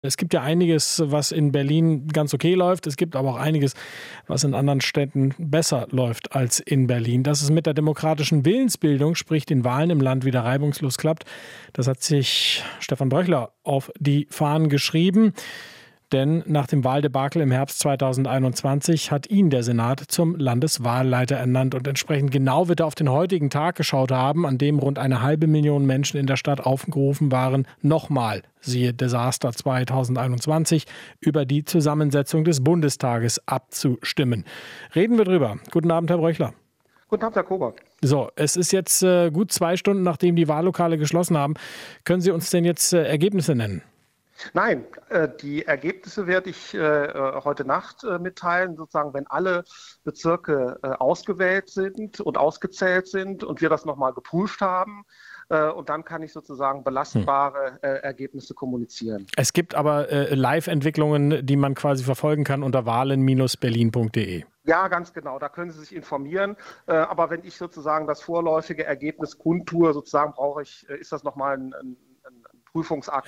Es gibt ja einiges, was in Berlin ganz okay läuft. Es gibt aber auch einiges, was in anderen Städten besser läuft als in Berlin. Dass es mit der demokratischen Willensbildung, sprich den Wahlen im Land, wieder reibungslos klappt, das hat sich Stefan Bröchler auf die Fahnen geschrieben. Denn nach dem Wahldebakel im Herbst 2021 hat ihn der Senat zum Landeswahlleiter ernannt. Und entsprechend genau wird er auf den heutigen Tag geschaut haben, an dem rund 500.000 Menschen in der Stadt aufgerufen waren, nochmal, siehe Desaster 2021, über die Zusammensetzung des Bundestages abzustimmen. Reden wir drüber. Guten Abend, Herr Bröchler. Guten Abend, Herr Kober. So, es ist jetzt gut 2 Stunden, nachdem die Wahllokale geschlossen haben. Können Sie uns denn jetzt Ergebnisse nennen? Nein, die Ergebnisse werde ich heute Nacht mitteilen, sozusagen, wenn alle Bezirke ausgewählt sind und ausgezählt sind und wir das nochmal geprüft haben. Und dann kann ich sozusagen belastbare Ergebnisse kommunizieren. Es gibt aber Live-Entwicklungen, die man quasi verfolgen kann unter wahlen-berlin.de. Ja, ganz genau. Da können Sie sich informieren. Aber wenn ich sozusagen das vorläufige Ergebnis kundtue, sozusagen ist das nochmal ein Prüfungsakt,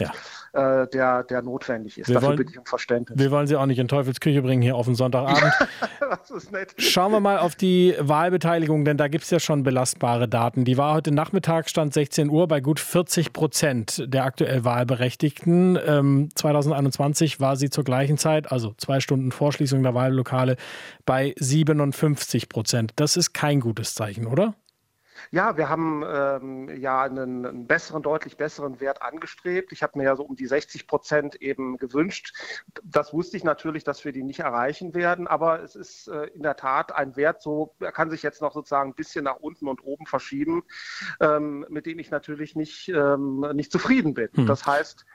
der notwendig ist. Dafür bitte ich um Verständnis. Wir wollen Sie auch nicht in Teufelsküche bringen hier auf den Sonntagabend. Das ist nett. Schauen wir mal auf die Wahlbeteiligung, denn da gibt es ja schon belastbare Daten. Die war heute Nachmittag, stand 16 Uhr, bei gut 40% der aktuell Wahlberechtigten. 2021 war sie zur gleichen Zeit, also 2 Stunden vor Schließung der Wahllokale, bei 57%. Das ist kein gutes Zeichen, oder? Ja, wir haben einen deutlich besseren Wert angestrebt. Ich habe mir ja so um die 60% eben gewünscht. Das wusste ich natürlich, dass wir die nicht erreichen werden, aber es ist in der Tat ein Wert, er kann sich jetzt noch sozusagen ein bisschen nach unten und oben verschieben, mit dem ich natürlich nicht zufrieden bin. Das heißt,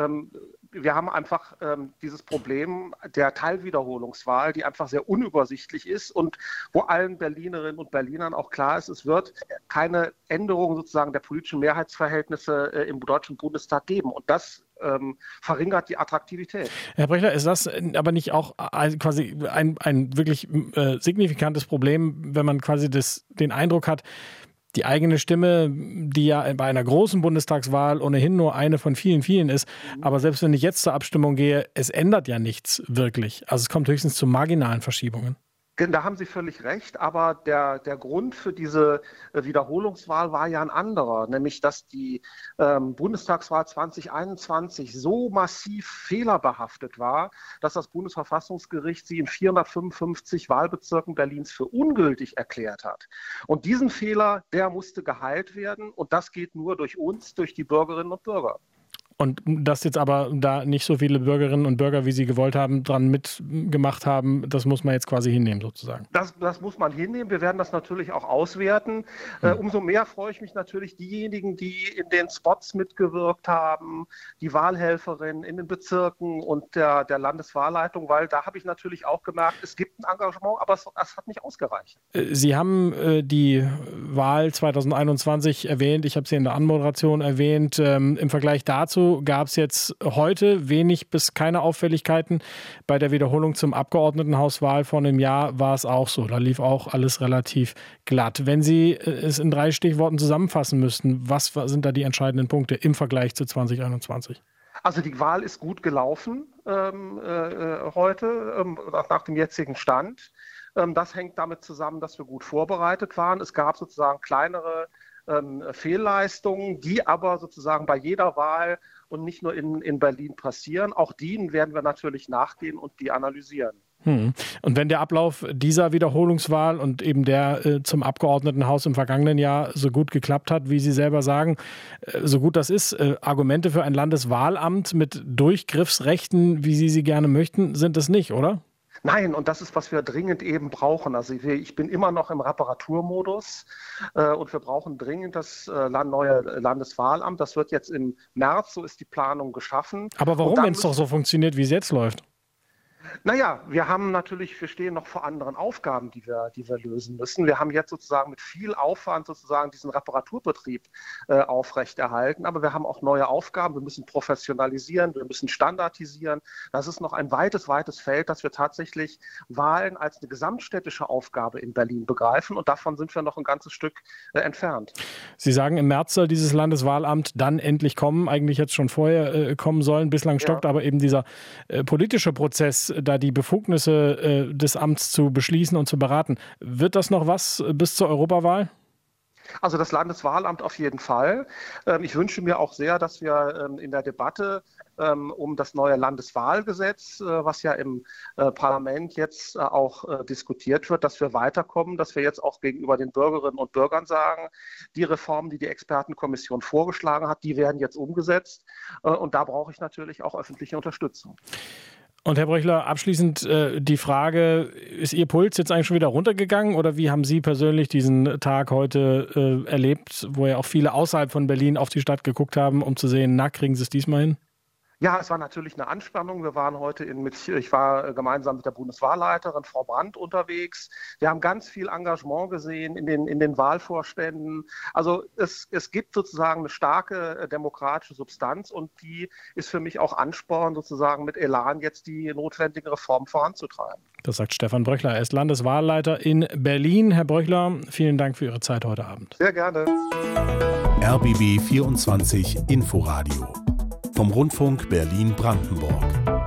wir haben einfach dieses Problem der Teilwiederholungswahl, die einfach sehr unübersichtlich ist und wo allen Berlinerinnen und Berlinern auch klar ist, es wird keine Änderung sozusagen der politischen Mehrheitsverhältnisse im Deutschen Bundestag geben. Und das verringert die Attraktivität. Herr Bröchler, ist das aber nicht auch quasi ein wirklich signifikantes Problem, wenn man quasi den Eindruck hat, die eigene Stimme, die ja bei einer großen Bundestagswahl ohnehin nur eine von vielen, vielen ist, aber selbst wenn ich jetzt zur Abstimmung gehe, es ändert ja nichts wirklich. Also es kommt höchstens zu marginalen Verschiebungen. Da haben Sie völlig recht, aber der Grund für diese Wiederholungswahl war ja ein anderer, nämlich dass die Bundestagswahl 2021 so massiv fehlerbehaftet war, dass das Bundesverfassungsgericht sie in 455 Wahlbezirken Berlins für ungültig erklärt hat. Und diesen Fehler, der musste geheilt werden und das geht nur durch uns, durch die Bürgerinnen und Bürger. Und dass jetzt aber da nicht so viele Bürgerinnen und Bürger, wie Sie gewollt haben, dran mitgemacht haben, das muss man jetzt quasi hinnehmen sozusagen. Das muss man hinnehmen. Wir werden das natürlich auch auswerten. Umso mehr freue ich mich natürlich diejenigen, die in den Spots mitgewirkt haben, die Wahlhelferinnen in den Bezirken und der Landeswahlleitung, weil da habe ich natürlich auch gemerkt, es gibt ein Engagement, aber es hat nicht ausgereicht. Sie haben die Wahl 2021 erwähnt, ich habe sie in der Anmoderation erwähnt. Im Vergleich dazu gab es jetzt heute wenig bis keine Auffälligkeiten. Bei der Wiederholung zum Abgeordnetenhauswahl vor einem Jahr war es auch so. Da lief auch alles relativ glatt. Wenn Sie es in 3 Stichworten zusammenfassen müssten, was sind da die entscheidenden Punkte im Vergleich zu 2021? Also die Wahl ist gut gelaufen heute, nach dem jetzigen Stand. Das hängt damit zusammen, dass wir gut vorbereitet waren. Es gab sozusagen kleinere Fehlleistungen, die aber sozusagen bei jeder Wahl und nicht nur in Berlin passieren. Auch denen werden wir natürlich nachgehen und die analysieren. Und wenn der Ablauf dieser Wiederholungswahl und eben der zum Abgeordnetenhaus im vergangenen Jahr so gut geklappt hat, wie Sie selber sagen, so gut das ist, Argumente für ein Landeswahlamt mit Durchgriffsrechten, wie Sie sie gerne möchten, sind es nicht, oder? Nein, und das ist, was wir dringend eben brauchen. Also ich bin immer noch im Reparaturmodus und wir brauchen dringend das neue Landeswahlamt. Das wird jetzt im März, so ist die Planung geschaffen. Aber warum, wenn es doch so funktioniert, wie es jetzt läuft? Naja, wir stehen noch vor anderen Aufgaben, die wir lösen müssen. Wir haben jetzt sozusagen mit viel Aufwand sozusagen diesen Reparaturbetrieb aufrechterhalten, aber wir haben auch neue Aufgaben. Wir müssen professionalisieren, wir müssen standardisieren. Das ist noch ein weites Feld, dass wir tatsächlich Wahlen als eine gesamtstädtische Aufgabe in Berlin begreifen, und davon sind wir noch ein ganzes Stück entfernt. Sie sagen, im März soll dieses Landeswahlamt dann endlich kommen, eigentlich jetzt schon vorher kommen sollen. Bislang stockt aber eben dieser politische Prozess, da die Befugnisse des Amts zu beschließen und zu beraten. Wird das noch was bis zur Europawahl? Also das Landeswahlamt auf jeden Fall. Ich wünsche mir auch sehr, dass wir in der Debatte um das neue Landeswahlgesetz, was ja im Parlament jetzt auch diskutiert wird, dass wir weiterkommen, dass wir jetzt auch gegenüber den Bürgerinnen und Bürgern sagen, die Reformen, die die Expertenkommission vorgeschlagen hat, die werden jetzt umgesetzt. Und da brauche ich natürlich auch öffentliche Unterstützung. Und Herr Bröchler, abschließend die Frage, ist Ihr Puls jetzt eigentlich schon wieder runtergegangen oder wie haben Sie persönlich diesen Tag heute erlebt, wo ja auch viele außerhalb von Berlin auf die Stadt geguckt haben, um zu sehen, na, kriegen Sie es diesmal hin? Ja, es war natürlich eine Anspannung. Wir waren heute ich war gemeinsam mit der Bundeswahlleiterin, Frau Brandt, unterwegs. Wir haben ganz viel Engagement gesehen in den Wahlvorständen. Also es gibt sozusagen eine starke demokratische Substanz, und die ist für mich auch Ansporn, sozusagen mit Elan jetzt die notwendigen Reformen voranzutreiben. Das sagt Stefan Bröchler. Er ist Landeswahlleiter in Berlin. Herr Bröchler, vielen Dank für Ihre Zeit heute Abend. Sehr gerne. RBB 24 Inforadio vom Rundfunk Berlin-Brandenburg.